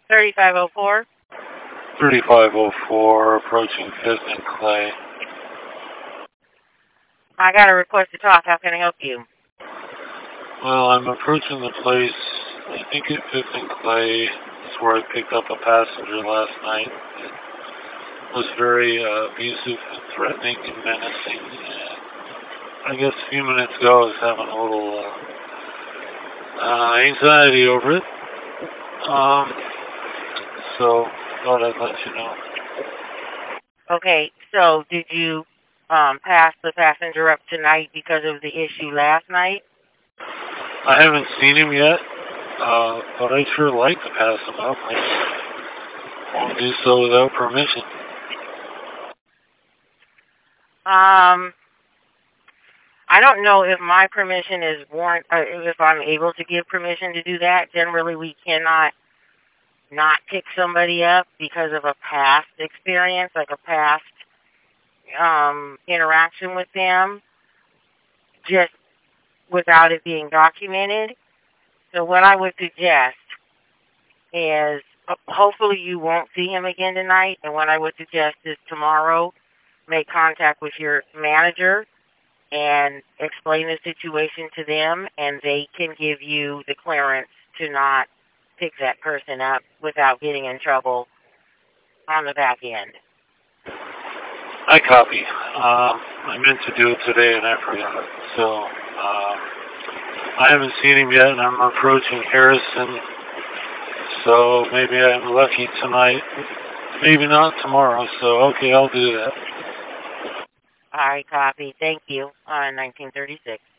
3504. 3504, approaching 5th and Clay. I got a request to talk. How can I help you? Well, I'm approaching the place, I think at 5th and Clay. It's where I picked up a passenger last night. It was very abusive and threatening and menacing. I guess a few minutes ago I was having a little anxiety over it. So thought I'd let you know. Okay, so did you pass the passenger up tonight because of the issue last night? I haven't seen him yet, but I'd sure like to pass him up. I won't do so without permission. I don't know if my permission is if I'm able to give permission to do that. Generally, we cannot not pick somebody up because of a past experience, like a past interaction with them, just without it being documented. So what I would suggest is, hopefully you won't see him again tonight, and what I would suggest is tomorrow make contact with your manager and explain the situation to them, and they can give you the clearance to not pick that person up without getting in trouble on the back end. I copy. I meant to do it today and I forgot. So, I haven't seen him yet, and I'm approaching Harrison. So maybe I'm lucky tonight. Maybe not tomorrow. So, okay, I'll do that. All right, copy. Thank you. 1936.